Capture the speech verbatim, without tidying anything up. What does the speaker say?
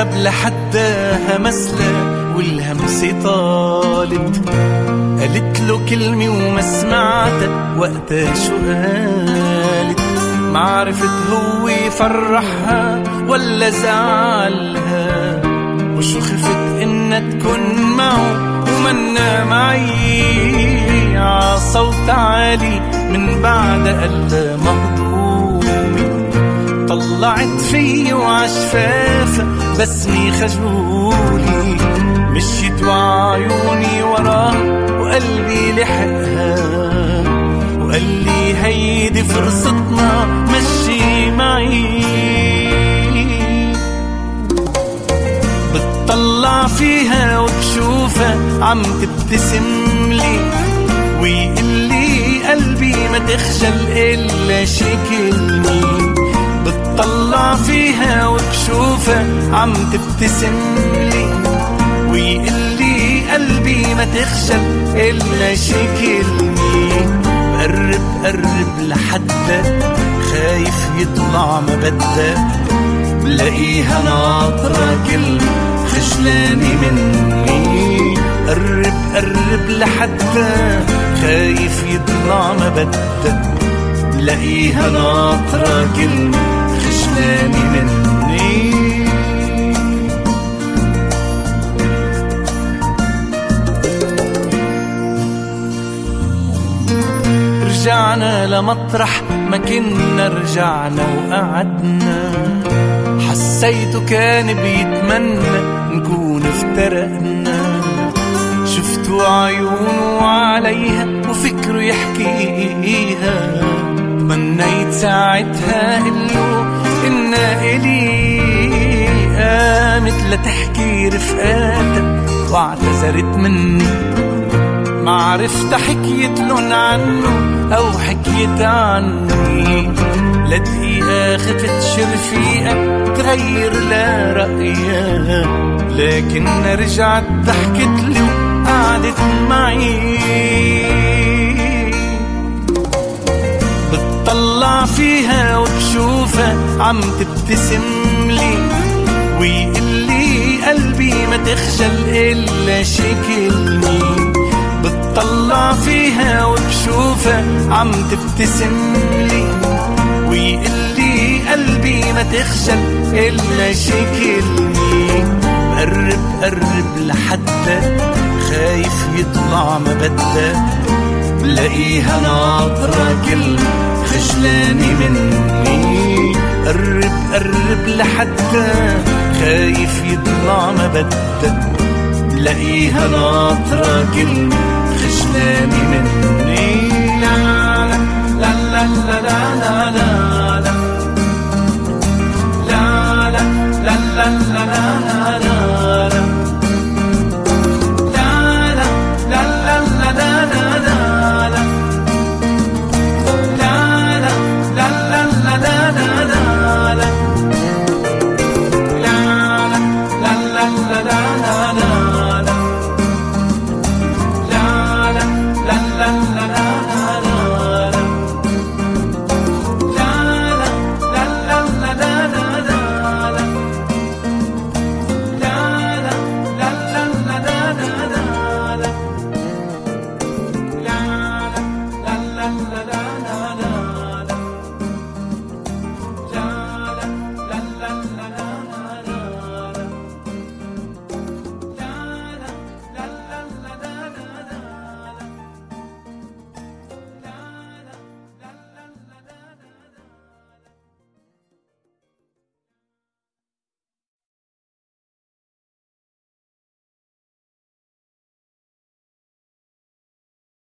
قرب لحداها مسلة والهمسة طالت، قالت له كلمة وما سمعتها وقتها شو قالت. معرفت هو فرحها ولا زعلها، وشو خفت إنها تكون معه ومنا معي. عصوت عالي من بعد قلة مهضومة، طلعت فيه وعشفافة بسمي خجولي. مشيت وعيوني وراه وقلبي لحقها، وقال لي هيدي فرصتنا مشي معي. بتطلع فيها وبشوفها عم تبتسم لي، ويقول لي قلبي ما تخجل إلا شكلني. بتطلع فيها وبشوفها عم تبتسم لي، ويقول لي قلبي ما تخجل إلا شكلني. بقرب قرب لحدها خايف يطلع ما بدها، بلاقيها ناطرة كلمة خجلاني مني. قرب قرب لحدها خايف يطلع ما بدها، بلاقيها ناطرة كلمة خجلاني مني. رجعنا لمطرح ما كنا رجعنا وقعدنا، حسيته كان بيتمنى نكون افترقنا. شفتوا عيونه عليها وفكره يحكيها، تمنيت ساعتها قله إنا إلي. قامت لتحكي رفقاتها واعتذرت مني، معرفت حكيت لن عنه أو حكيت عني. لدقيقة خفت شرفيقة تغير لا رأيها، لكن رجعت ضحكت لي وقعدت معي. بتطلع فيها وبشوفها عم تبتسم لي، ويقول لي قلبي ما تخجل إلا شكلني. بتطلع فيها وبشوفها عم تبتسم لي، ويقول لي قلبي ما تخجل إلا شكلني. بقرب قرب لحدها خايف يطلع ما بدها، بلاقيها ناطرة كلمة خجلاني مني. قرب قرب لحدها خايف يطلع ما بدها، بلاقيها ناطرة كلمة خجلاني مني. لا لا لا لا لا لا لا.